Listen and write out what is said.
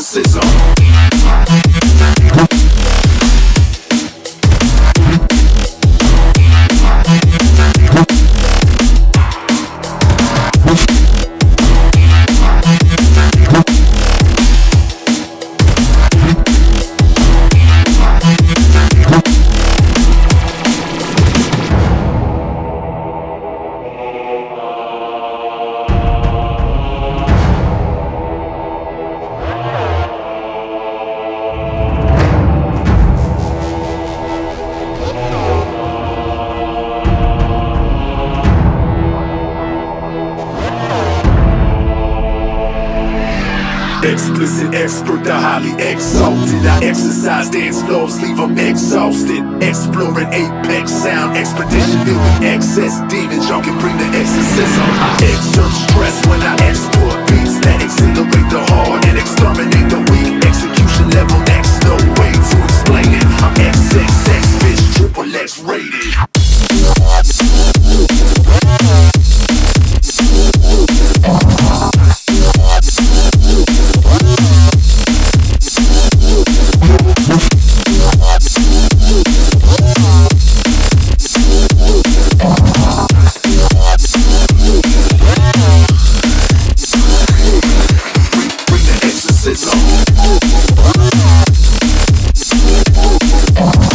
exorcism. Explicit, expert, the highly exalted. I exercise dance floors, leave them exhausted. Exploring apex sound, expedition filled with excess demons. Y'all can bring the exorcism. I exert stress when I export beats that exhilarate the hard and exterminate the weak. Execution level next, no way to explain it. I'm XXX, bitch, triple X rated. Bring the exorcism.